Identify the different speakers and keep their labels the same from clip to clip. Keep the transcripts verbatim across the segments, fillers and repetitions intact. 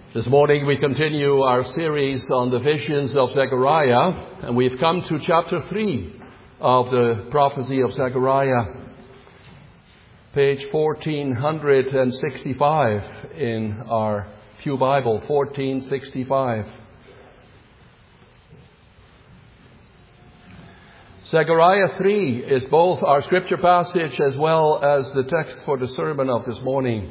Speaker 1: This morning we continue our series on the visions of Zechariah, and we've come to chapter three of the prophecy of Zechariah, page fourteen sixty-five in our Pew Bible, fourteen sixty-five. Zechariah three is both our scripture passage as well as the text for the sermon of this morning.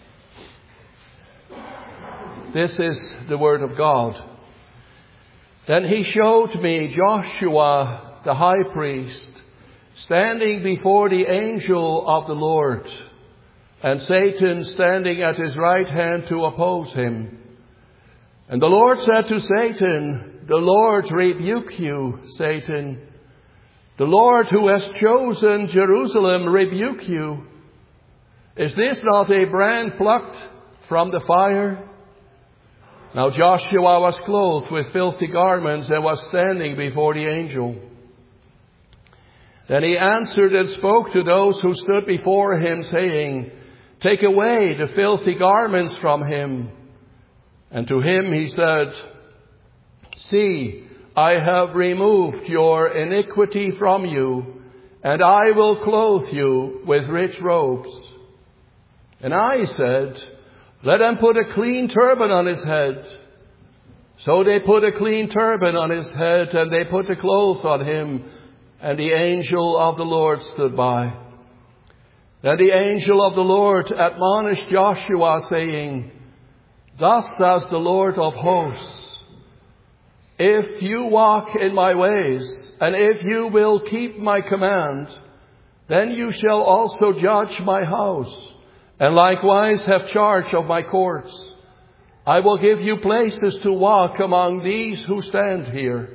Speaker 1: This is the word of God. Then he showed me Joshua the high priest standing before the angel of the Lord, and Satan standing at his right hand to oppose him. And the Lord said to Satan, "The Lord rebuke you, Satan. The Lord who has chosen Jerusalem rebuke you. Is this not a brand plucked from the fire?" Now Joshua was clothed with filthy garments and was standing before the angel. Then he answered and spoke to those who stood before him, saying, "Take away the filthy garments from him." And to him he said, "See, I have removed your iniquity from you, and I will clothe you with rich robes." And I said, "Let them put a clean turban on his head." So they put a clean turban on his head, and they put the clothes on him, and the angel of the Lord stood by. Then the angel of the Lord admonished Joshua, saying, "Thus says the Lord of hosts, if you walk in my ways, and if you will keep my command, then you shall also judge my house, and likewise have charge of my courts. I will give you places to walk among these who stand here.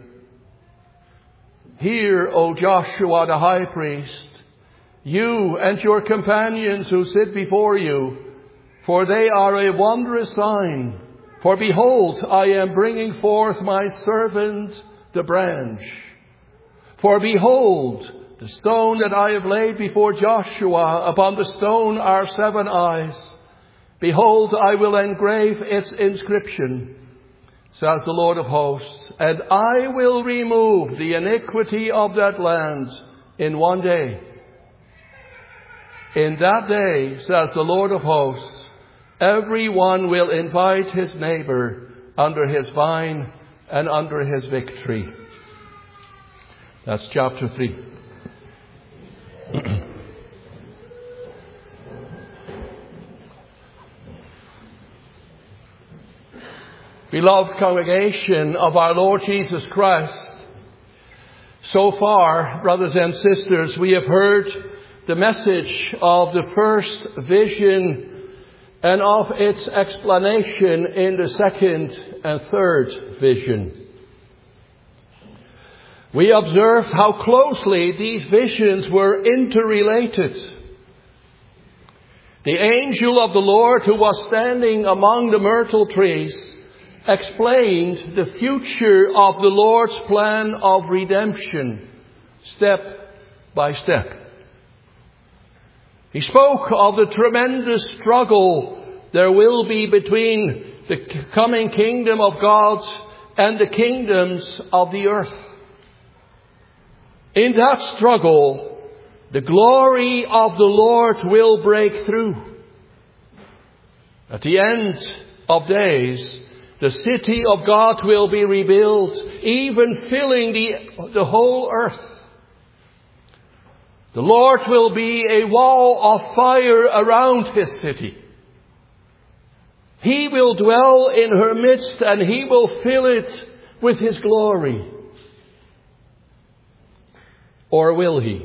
Speaker 1: Hear, O Joshua the high priest, you and your companions who sit before you, for they are a wondrous sign. For behold, I am bringing forth my servant, the branch. For behold, the stone that I have laid before Joshua, upon the stone are seven eyes. Behold, I will engrave its inscription, says the Lord of hosts, and I will remove the iniquity of that land in one day. In that day, says the Lord of hosts, everyone will invite his neighbor under his vine and under his victory." That's chapter three. Beloved congregation of our Lord Jesus Christ, so far, brothers and sisters, we have heard the message of the first vision and of its explanation in the second and third vision. We observed how closely these visions were interrelated. The angel of the Lord, who was standing among the myrtle trees, explained the future of the Lord's plan of redemption, step by step. He spoke of the tremendous struggle there will be between the coming kingdom of God and the kingdoms of the earth. In that struggle, the glory of the Lord will break through. At the end of days, the city of God will be rebuilt, even filling the, the whole earth. The Lord will be a wall of fire around his city. He will dwell in her midst, and he will fill it with his glory. Or will he?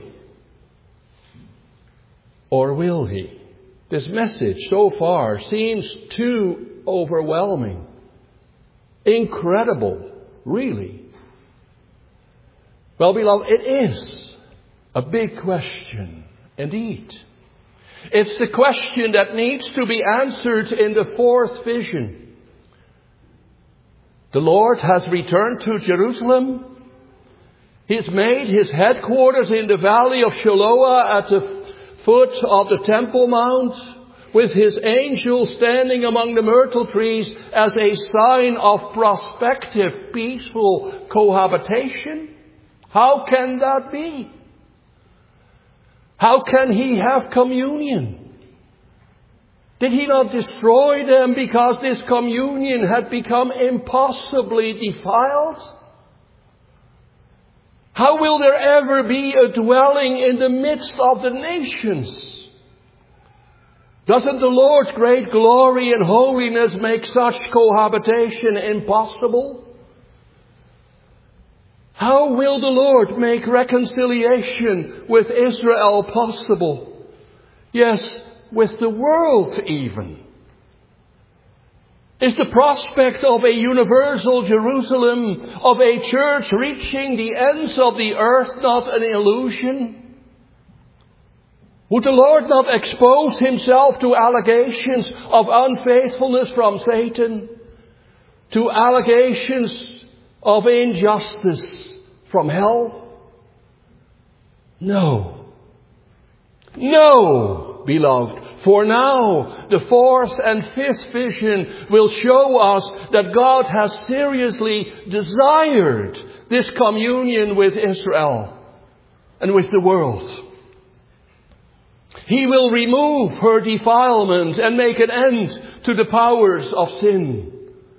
Speaker 1: Or will he? This message so far seems too overwhelming. Incredible, really. Well, beloved, it is a big question indeed. It's the question that needs to be answered in the fourth vision. The Lord has returned to Jerusalem. He's made his headquarters in the valley of Shiloah at the foot of the Temple Mount, with his angel standing among the myrtle trees as a sign of prospective peaceful cohabitation? How can that be? How can he have communion? Did he not destroy them because this communion had become impossibly defiled? How will there ever be a dwelling in the midst of the nations? Doesn't the Lord's great glory and holiness make such cohabitation impossible? How will the Lord make reconciliation with Israel possible? Yes, with the world even. Is the prospect of a universal Jerusalem, of a church reaching the ends of the earth, not an illusion? Would the Lord not expose himself to allegations of unfaithfulness from Satan, to allegations of injustice from hell? No. No, beloved. For now, the fourth and fifth vision will show us that God has seriously desired this communion with Israel and with the world. He will remove her defilement and make an end to the powers of sin.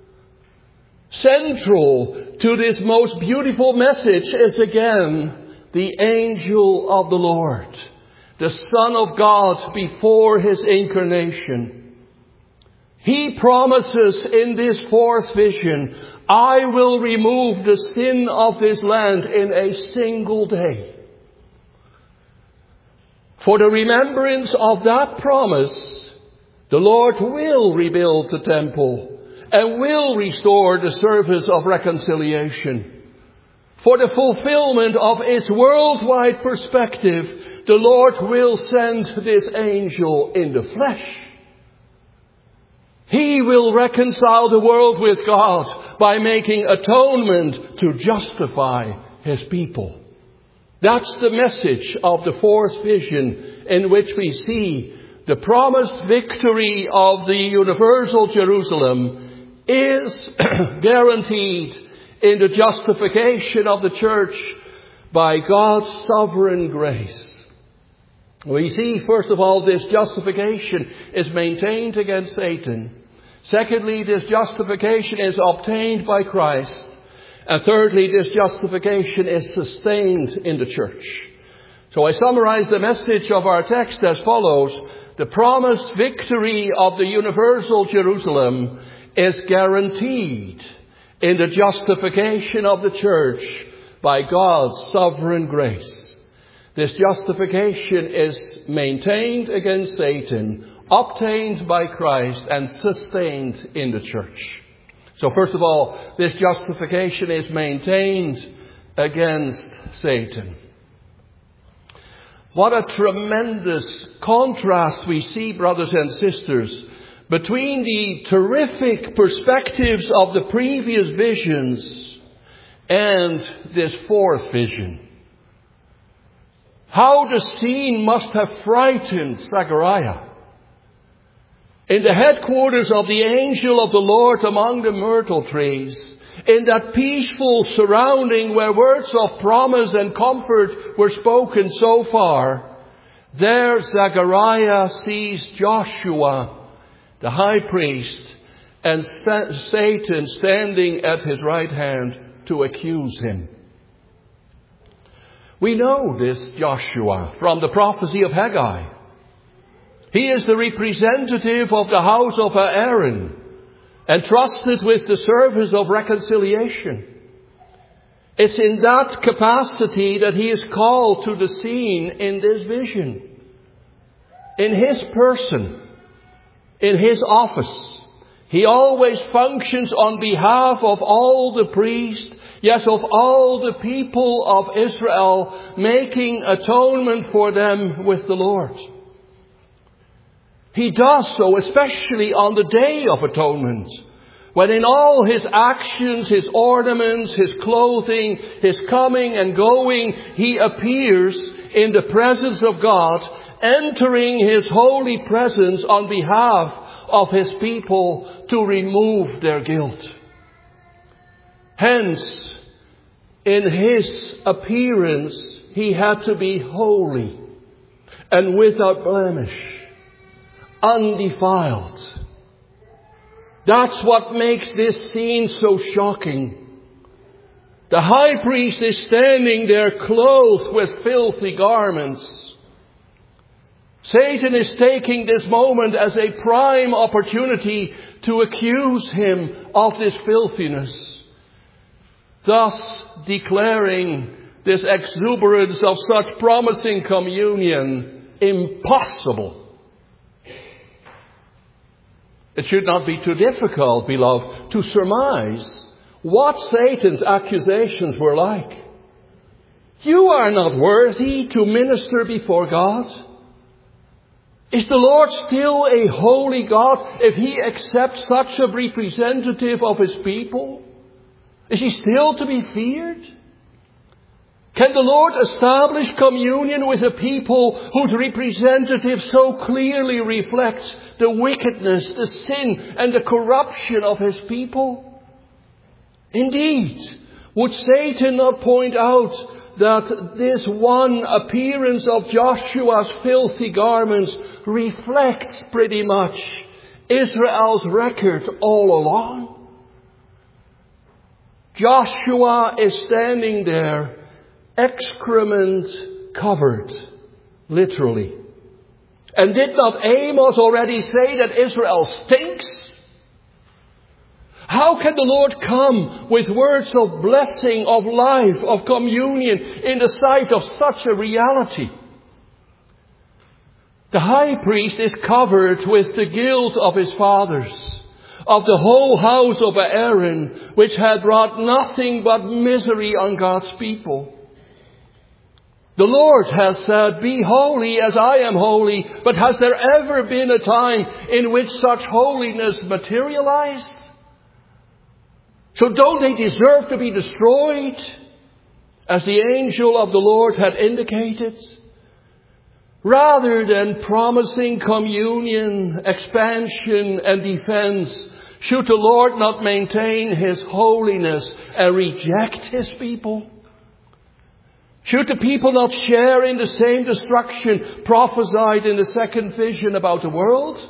Speaker 1: Central to this most beautiful message is again the angel of the Lord, the Son of God before his incarnation. He promises in this fourth vision, I will remove the sin of this land in a single day. For the remembrance of that promise, the Lord will rebuild the temple and will restore the service of reconciliation. For the fulfillment of its worldwide perspective, the Lord will send this angel in the flesh. He will reconcile the world with God by making atonement to justify his people. That's the message of the fourth vision, in which we see the promised victory of the universal Jerusalem is guaranteed in the justification of the church by God's sovereign grace. We see, first of all, this justification is maintained against Satan. Secondly, this justification is obtained by Christ. And thirdly, this justification is sustained in the church. So I summarize the message of our text as follows. The promised victory of the universal Jerusalem is guaranteed in the justification of the church by God's sovereign grace. This justification is maintained against Satan, obtained by Christ, and sustained in the church. So first of all, this justification is maintained against Satan. What a tremendous contrast we see, brothers and sisters, between the terrific perspectives of the previous visions and this fourth vision. How the scene must have frightened Zechariah. In the headquarters of the angel of the Lord among the myrtle trees, in that peaceful surrounding where words of promise and comfort were spoken so far, there Zechariah sees Joshua, the high priest, and Satan standing at his right hand to accuse him. We know this Joshua from the prophecy of Haggai. He is the representative of the house of Aaron, entrusted with the service of reconciliation. It's in that capacity that he is called to the scene in this vision. In his person, in his office, he always functions on behalf of all the priests, yes, of all the people of Israel, making atonement for them with the Lord. He does so especially on the Day of Atonement, when in all his actions, his ornaments, his clothing, his coming and going, he appears in the presence of God entering his holy presence on behalf of his people to remove their guilt. Hence, in his appearance, he had to be holy and without blemish, undefiled. That's what makes this scene so shocking. The high priest is standing there clothed with filthy garments. Satan is taking this moment as a prime opportunity to accuse him of this filthiness, thus declaring this exuberance of such promising communion impossible. It should not be too difficult, beloved, to surmise what Satan's accusations were like. You are not worthy to minister before God. Is the Lord still a holy God if he accepts such a representative of his people? Is he still to be feared? Can the Lord establish communion with a people whose representative so clearly reflects the wickedness, the sin, and the corruption of his people? Indeed, would Satan not point out that this one appearance of Joshua's filthy garments reflects pretty much Israel's record all along? Joshua is standing there, excrement covered, literally. And did not Amos already say that Israel stinks? How can the Lord come with words of blessing, of life, of communion in the sight of such a reality? The high priest is covered with the guilt of his fathers, of the whole house of Aaron, which had brought nothing but misery on God's people. The Lord has said, "Be holy as I am holy," but has there ever been a time in which such holiness materialized? So don't they deserve to be destroyed, as the angel of the Lord had indicated? Rather than promising communion, expansion, and defense, should the Lord not maintain his holiness and reject his people? Should the people not share in the same destruction prophesied in the second vision about the world?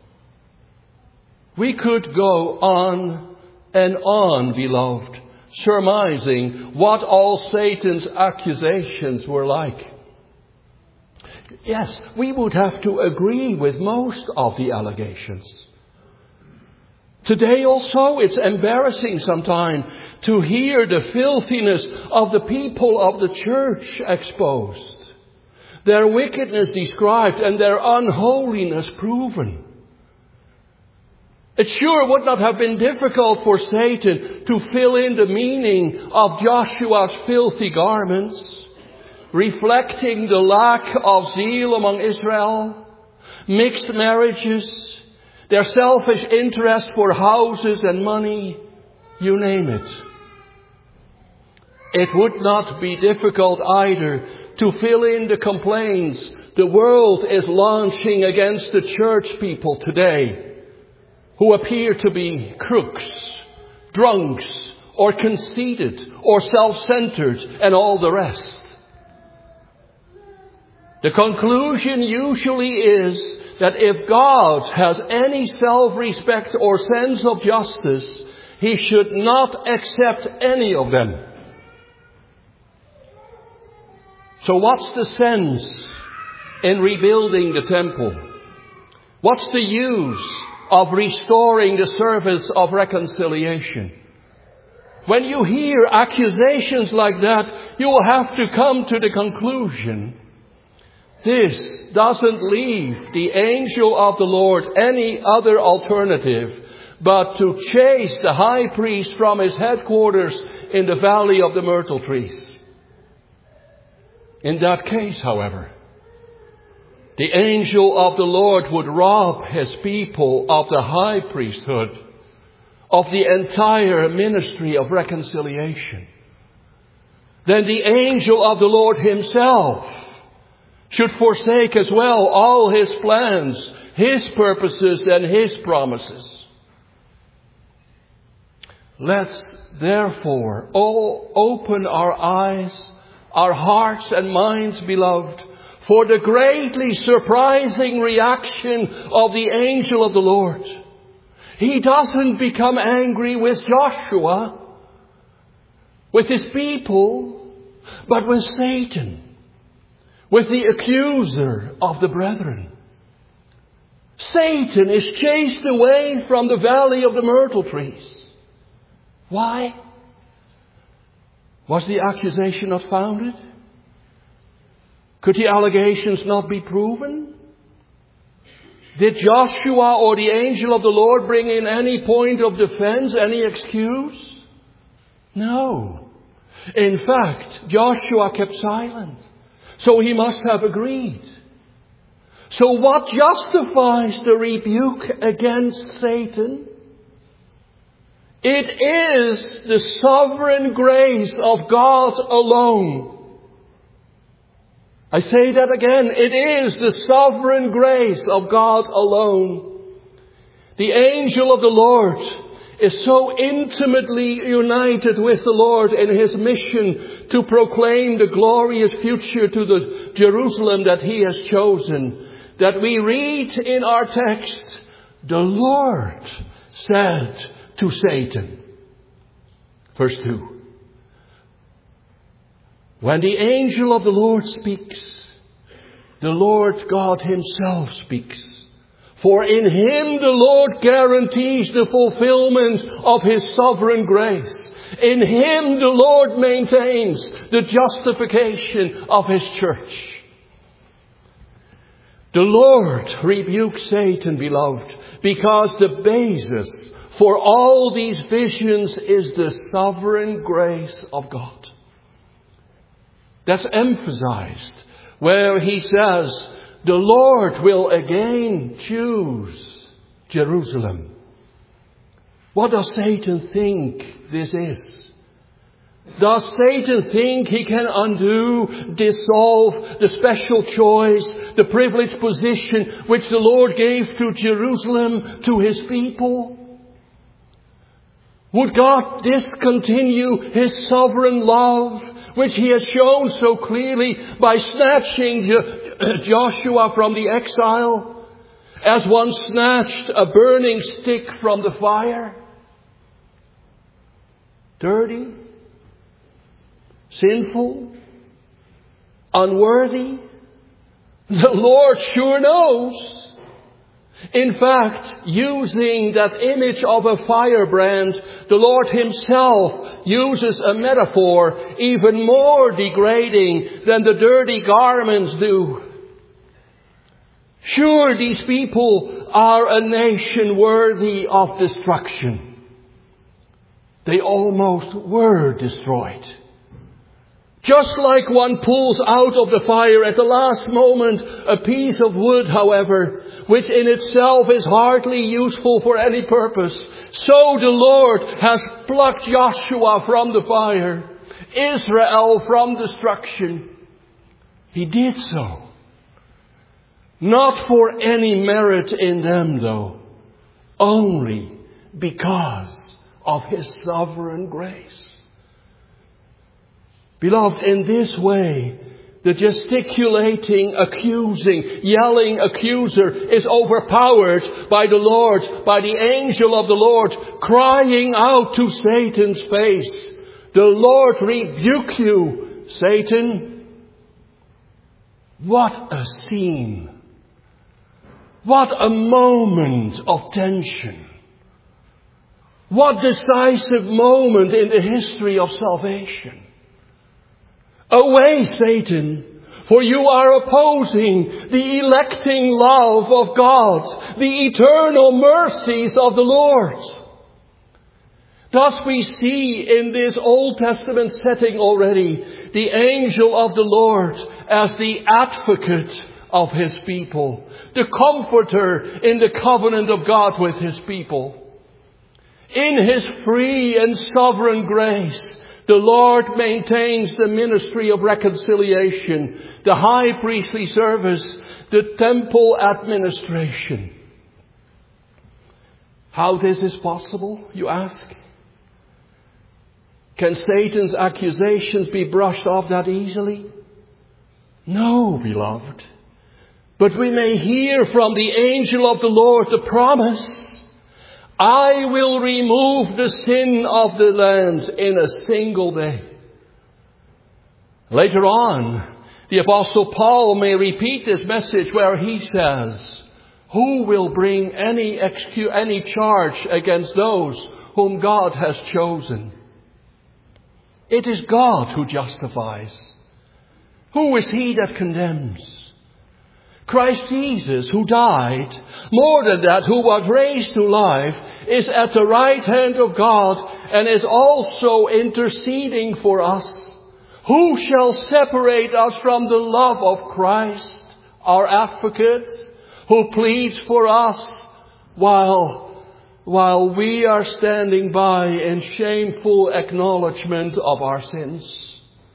Speaker 1: We could go on and on, beloved, surmising what all Satan's accusations were like. Yes, we would have to agree with most of the allegations. Today also, it's embarrassing sometimes to hear the filthiness of the people of the church exposed, their wickedness described, and their unholiness proven. It sure would not have been difficult for Satan to fill in the meaning of Joshua's filthy garments, reflecting the lack of zeal among Israel, mixed marriages, their selfish interest for houses and money, you name it. It would not be difficult either to fill in the complaints the world is launching against the church people today, who appear to be crooks, drunks, or conceited, or self-centered, and all the rest. The conclusion usually is that if God has any self-respect or sense of justice, he should not accept any of them. So what's the sense in rebuilding the temple? What's the use of restoring the service of reconciliation? When you hear accusations like that, you will have to come to the conclusion, this doesn't leave the angel of the Lord any other alternative but to chase the high priest from his headquarters in the valley of the myrtle trees. In that case, however, the angel of the Lord would rob his people of the high priesthood, of the entire ministry of reconciliation. Then the angel of the Lord himself should forsake as well all his plans, his purposes and his promises. Let's therefore all open our eyes, our hearts and minds, beloved, for the greatly surprising reaction of the angel of the Lord. He doesn't become angry with Joshua, with his people, but with Satan, with the accuser of the brethren. Satan is chased away from the valley of the myrtle trees. Why? Was the accusation not founded? Could the allegations not be proven? Did Joshua or the angel of the Lord bring in any point of defense, any excuse? No. In fact, Joshua kept silent. So he must have agreed. So what justifies the rebuke against Satan? It is the sovereign grace of God alone. I say that again. It is the sovereign grace of God alone. The angel of the Lord is so intimately united with the Lord in his mission to proclaim the glorious future to the Jerusalem that he has chosen, that we read in our text, the Lord said to Satan. Verse two. When the angel of the Lord speaks, the Lord God himself speaks. For in him the Lord guarantees the fulfillment of his sovereign grace. In him the Lord maintains the justification of his church. The Lord rebukes Satan, beloved, because the basis for all these visions is the sovereign grace of God. That's emphasized where he says, the Lord will again choose Jerusalem. What does Satan think this is? Does Satan think he can undo, dissolve the special choice, the privileged position which the Lord gave to Jerusalem, to his people? Would God discontinue his sovereign love, which he has shown so clearly by snatching Joshua from the exile, as one snatched a burning stick from the fire? Dirty, sinful, unworthy? The Lord sure knows. In fact, using that image of a firebrand, the Lord himself uses a metaphor even more degrading than the dirty garments do. Sure, these people are a nation worthy of destruction. They almost were destroyed. Just like one pulls out of the fire at the last moment a piece of wood, however, which in itself is hardly useful for any purpose, so the Lord has plucked Joshua from the fire, Israel from destruction. He did so. Not for any merit in them, though, only because of his sovereign grace. Beloved, in this way, the gesticulating, accusing, yelling accuser is overpowered by the Lord, by the angel of the Lord, crying out to Satan's face, "The Lord rebuke you, Satan." What a scene. What a moment of tension. What decisive moment in the history of salvation. Away, Satan, for you are opposing the electing love of God, the eternal mercies of the Lord. Thus we see in this Old Testament setting already the angel of the Lord as the advocate of his people, the comforter in the covenant of God with his people. In his free and sovereign grace, The Lord maintains the ministry of reconciliation, the high priestly service, the temple administration. How this is possible, you ask? Can Satan's accusations be brushed off that easily? No, beloved. But we may hear from the angel of the Lord the promise, I will remove the sin of the land in a single day. Later on, the Apostle Paul may repeat this message where he says, who will bring any excu- any charge against those whom God has chosen? It is God who justifies. Who is he that condemns? Christ Jesus, who died, more than that, who was raised to life, is at the right hand of God and is also interceding for us. Who shall separate us from the love of Christ, our advocate, who pleads for us while, while we are standing by in shameful acknowledgement of our sins?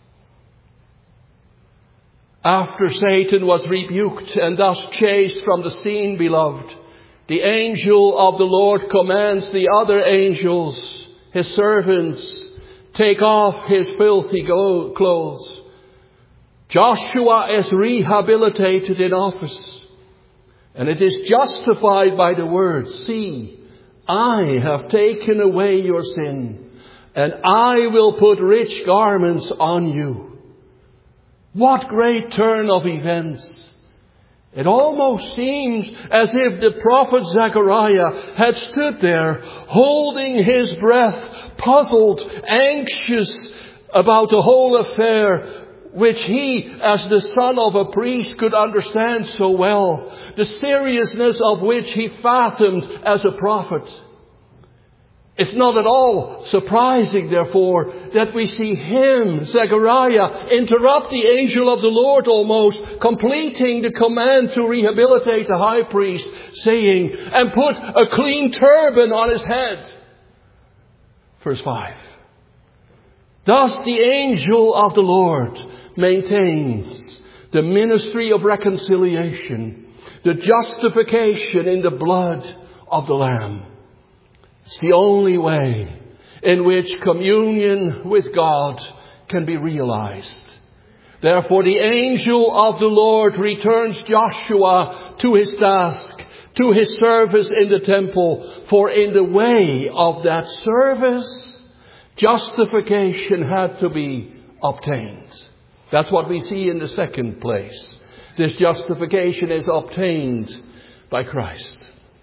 Speaker 1: After Satan was rebuked and thus chased from the scene, beloved, the angel of the Lord commands the other angels, his servants, take off his filthy clothes. Joshua is rehabilitated in office, and it is justified by the word, see, I have taken away your sin, and I will put rich garments on you. What great turn of events. It almost seems as if the prophet Zechariah had stood there holding his breath, puzzled, anxious about the whole affair, which he, as the son of a priest, could understand so well, the seriousness of which he fathomed as a prophet. It's not at all surprising, therefore, that we see him, Zechariah, interrupt the angel of the Lord almost, completing the command to rehabilitate the high priest, saying, and put a clean turban on his head. Verse five. Thus the angel of the Lord maintains the ministry of reconciliation, the justification in the blood of the Lamb. It's the only way in which communion with God can be realized. Therefore, the angel of the Lord returns Joshua to his task, to his service in the temple. For in the way of that service, justification had to be obtained. That's what we see in the second place. This justification is obtained by Christ.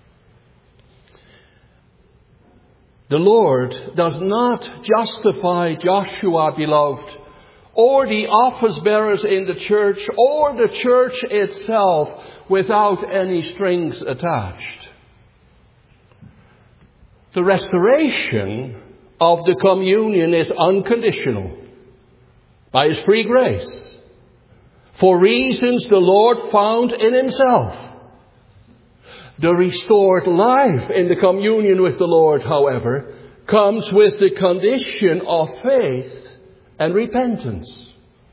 Speaker 1: The Lord does not justify Joshua, beloved, or the office bearers in the church, or the church itself, without any strings attached. The restoration of the communion is unconditional by His free grace, for reasons the Lord found in Himself. The restored life in the communion with the Lord, however, comes with the condition of faith and repentance.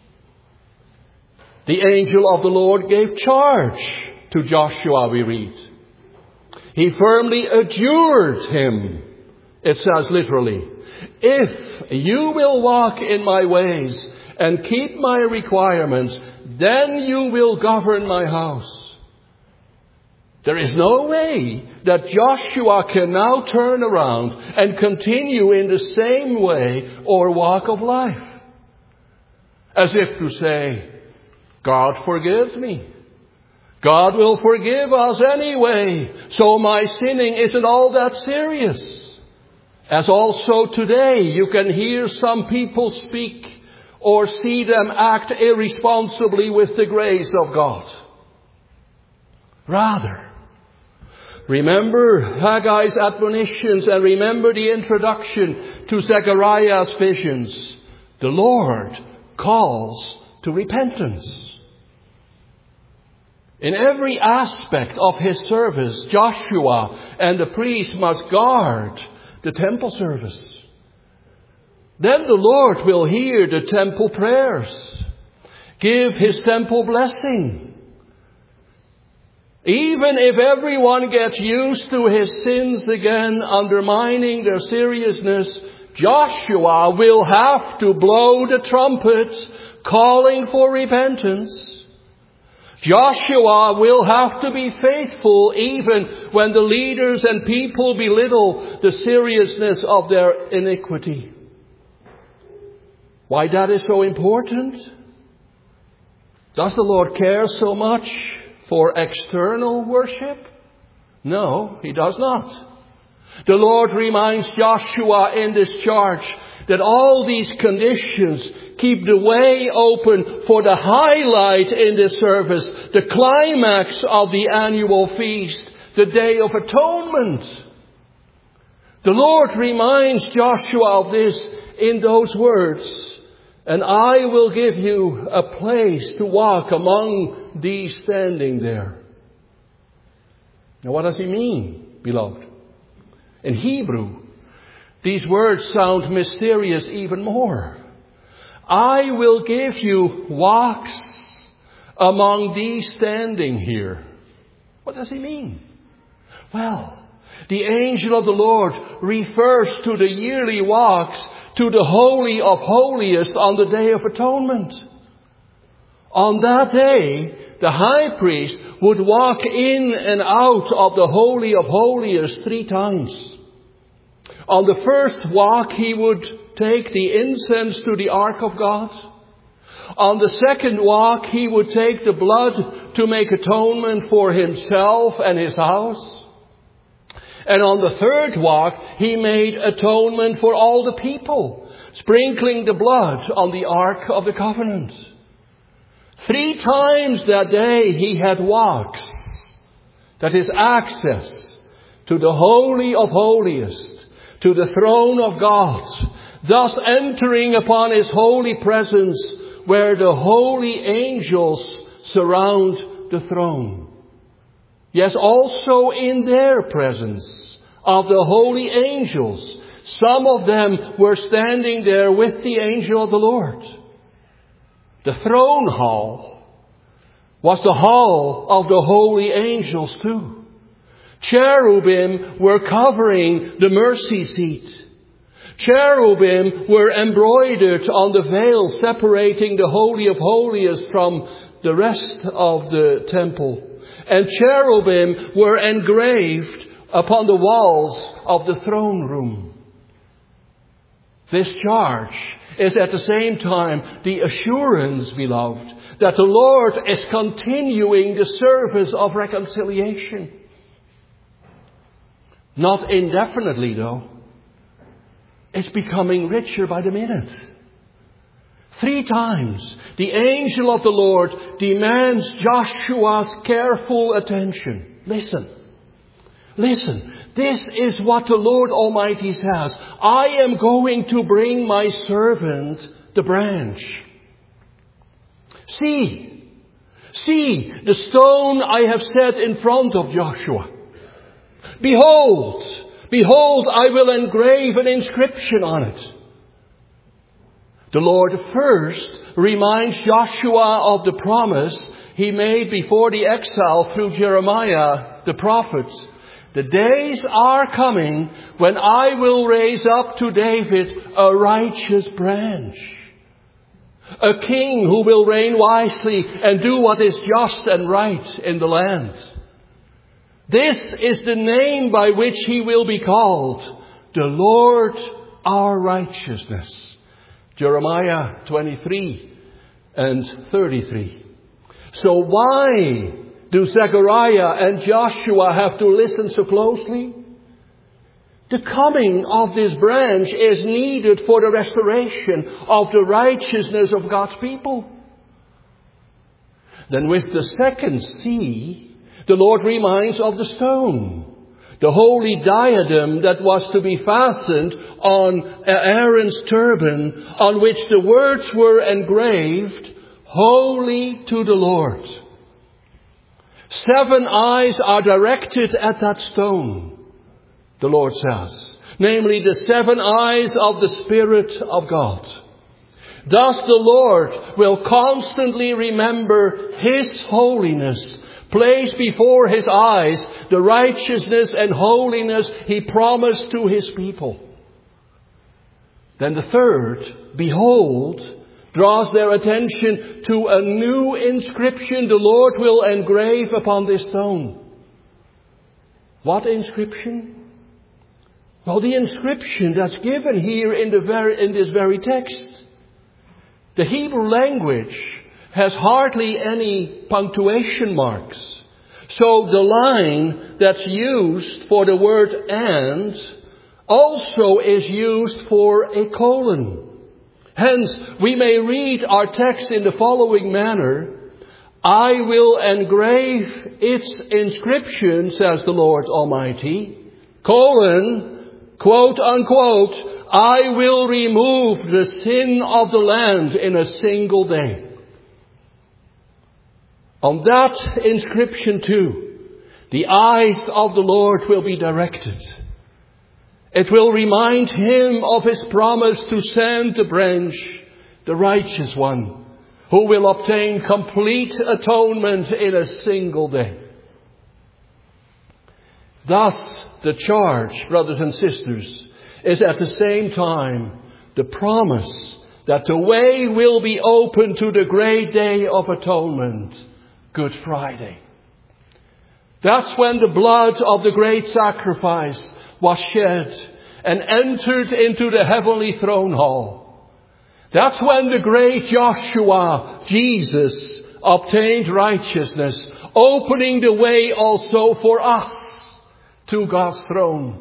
Speaker 1: The angel of the Lord gave charge to Joshua, we read. He firmly adjured him, it says literally, if you will walk in my ways and keep my requirements, then you will govern my house. There is no way that Joshua can now turn around and continue in the same way or walk of life. As if to say, God forgives me. God will forgive us anyway, so my sinning isn't all that serious. As also today you can hear some people speak or see them act irresponsibly with the grace of God. Rather, remember Haggai's admonitions and remember the introduction to Zechariah's visions. The Lord calls to repentance. In every aspect of his service, Joshua and the priests must guard the temple service. Then the Lord will hear the temple prayers, give his temple blessing. Even if everyone gets used to his sins again, undermining their seriousness, Joshua will have to blow the trumpet, calling for repentance. Joshua will have to be faithful even when the leaders and people belittle the seriousness of their iniquity. Why that is so important? Does the Lord care so much for external worship? No, he does not. The Lord reminds Joshua in this charge that all these conditions keep the way open for the highlight in this service, the climax of the annual feast, the Day of Atonement. The Lord reminds Joshua of this in those words, and I will give you a place to walk among these standing there. Now what does he mean, beloved? In Hebrew, these words sound mysterious even more. I will give you walks among these standing here. What does he mean? Well, the angel of the Lord refers to the yearly walks to the Holy of Holiest on the Day of Atonement. On that day, the high priest would walk in and out of the Holy of Holiest three times. On the first walk, he would take the incense to the ark of God. On the second walk, he would take the blood to make atonement for himself and his house. And on the third walk, he made atonement for all the people, sprinkling the blood on the ark of the covenant. Three times that day he had walks, that is access to the Holy of Holiest, to the throne of God, thus entering upon his holy presence where the holy angels surround the throne. Yes, also in their presence of the holy angels, some of them were standing there with the angel of the Lord. The throne hall was the hall of the holy angels too. Cherubim were covering the mercy seat. Cherubim were embroidered on the veil separating the Holy of Holies from the rest of the temple. And cherubim were engraved upon the walls of the throne room. This charge is at the same time the assurance, beloved, that the Lord is continuing the service of reconciliation. Not indefinitely, though. It's becoming richer by the minute. Three times, the angel of the Lord demands Joshua's careful attention. Listen. Listen. This is what the Lord Almighty says. I am going to bring my servant the branch. See. See the stone I have set in front of Joshua. Behold. Behold, I will engrave an inscription on it. The Lord first reminds Joshua of the promise he made before the exile through Jeremiah, the prophet. The days are coming when I will raise up to David a righteous branch. A king who will reign wisely and do what is just and right in the land. This is the name by which he will be called, the Lord our righteousness. Jeremiah twenty-three and thirty-three. So why do Zechariah and Joshua have to listen so closely? The coming of this branch is needed for the restoration of the righteousness of God's people. Then with the second C, the Lord reminds of the stone, the holy diadem that was to be fastened on Aaron's turban, on which the words were engraved, Holy to the Lord. Seven eyes are directed at that stone. the Lord says. Namely, the seven eyes of the Spirit of God. Thus the Lord will constantly remember His holiness, place before His eyes the righteousness and holiness He promised to His people. Then the third, behold, draws their attention to a new inscription the Lord will engrave upon this stone. What inscription? Well, the inscription that's given here in, the very, in this very text. The Hebrew language has hardly any punctuation marks. So the line that's used for the word and also is used for a colon. Hence, we may read our text in the following manner. I will engrave its inscription, says the Lord Almighty, colon, quote unquote, I will remove the sin of the land in a single day. On that inscription too, the eyes of the Lord will be directed. It will remind Him of His promise to send the branch, the righteous one, who will obtain complete atonement in a single day. Thus, the charge, brothers and sisters, is at the same time the promise that the way will be open to the great day of atonement, Good Friday. That's when the blood of the great sacrifice was shed and entered into the heavenly throne hall. That's when the great Joshua, Jesus, obtained righteousness, opening the way also for us to God's throne.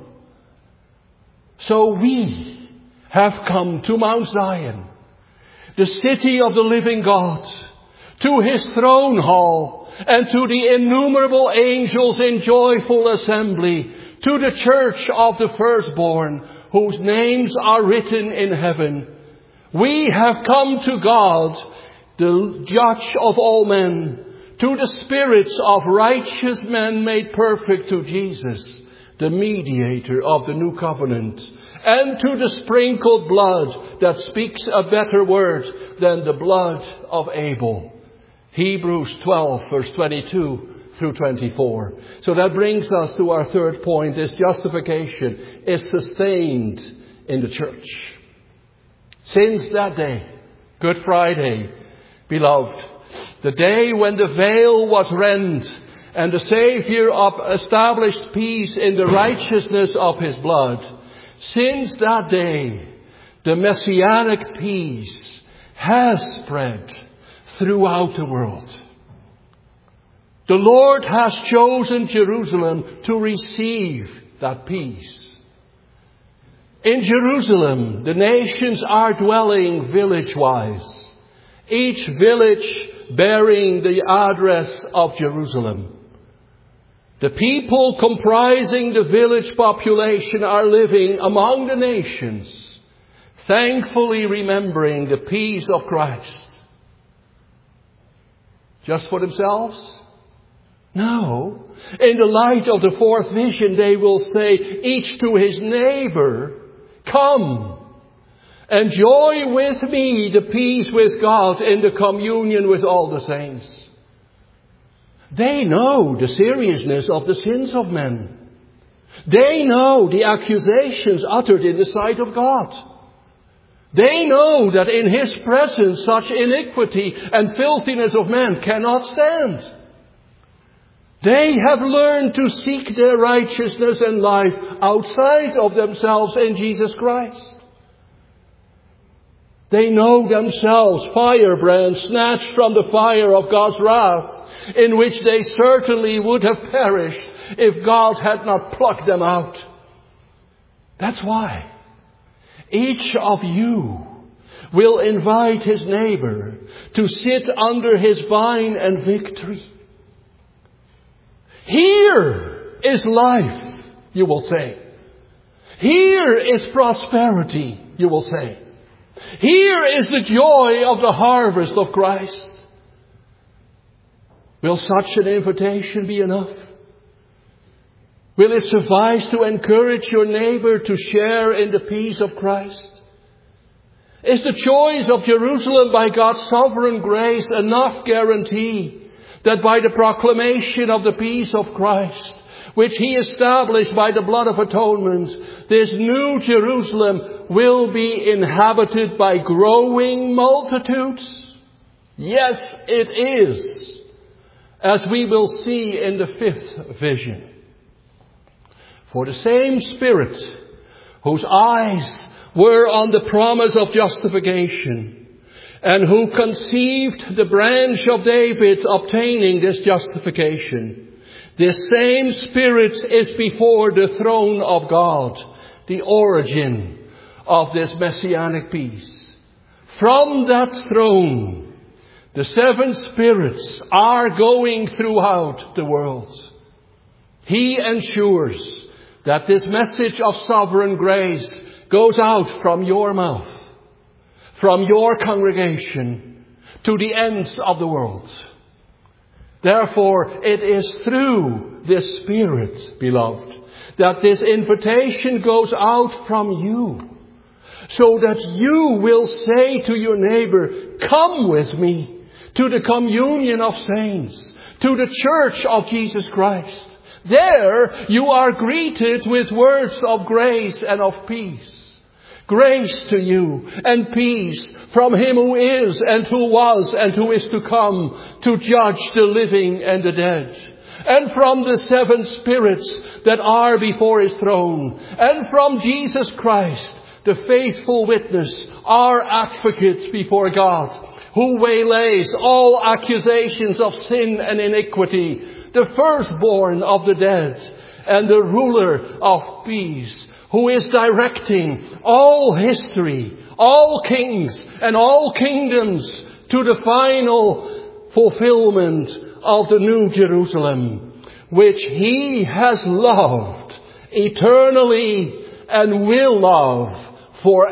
Speaker 1: So we have come to Mount Zion, the city of the living God, to His throne hall, and to the innumerable angels in joyful assembly, to the church of the firstborn, whose names are written in heaven. We have come to God, the judge of all men, to the spirits of righteous men made perfect, to Jesus, the mediator of the new covenant, and to the sprinkled blood that speaks a better word than the blood of Abel. Hebrews twelve, verse twenty-two through twenty-four. So that brings us to our third point. This justification is sustained in the church. Since that day, Good Friday, beloved, the day when the veil was rent and the Savior established peace in the righteousness of His blood, since that day, the Messianic peace has spread throughout the world. The Lord has chosen Jerusalem to receive that peace. In Jerusalem, the nations are dwelling village-wise, each village bearing the address of Jerusalem. The people comprising the village population are living among the nations, thankfully remembering the peace of Christ. Just for themselves? No. In the light of the fourth vision, they will say, each to his neighbor, come, enjoy with me the peace with God in the communion with all the saints. They know the seriousness of the sins of men. They know the accusations uttered in the sight of God. They know that in His presence such iniquity and filthiness of man cannot stand. They have learned to seek their righteousness and life outside of themselves in Jesus Christ. They know themselves firebrands snatched from the fire of God's wrath, in which they certainly would have perished if God had not plucked them out. That's why each of you will invite his neighbor to sit under his vine and victory. Here is life, you will say. Here is prosperity, you will say. Here is the joy of the harvest of Christ. Will such an invitation be enough? Will it suffice to encourage your neighbor to share in the peace of Christ? Is the choice of Jerusalem by God's sovereign grace enough guarantee that by the proclamation of the peace of Christ, which He established by the blood of atonement, this new Jerusalem will be inhabited by growing multitudes? Yes, it is, as we will see in the fifth vision. For the same Spirit, whose eyes were on the promise of justification, and who conceived the branch of David obtaining this justification, this same Spirit is before the throne of God, the origin of this messianic peace. From that throne, the seven spirits are going throughout the world. He ensures that this message of sovereign grace goes out from your mouth, from your congregation, to the ends of the world. Therefore, it is through this Spirit, beloved, that this invitation goes out from you, so that you will say to your neighbor, come with me to the communion of saints, to the church of Jesus Christ. There you are greeted with words of grace and of peace. Grace to you and peace from Him who is and who was and who is to come to judge the living and the dead. And from the seven spirits that are before His throne. And from Jesus Christ, the faithful witness, our advocate before God, who waylays all accusations of sin and iniquity, the firstborn of the dead, and the ruler of peace, who is directing all history, all kings and all kingdoms to the final fulfillment of the new Jerusalem, which He has loved eternally and will love forever.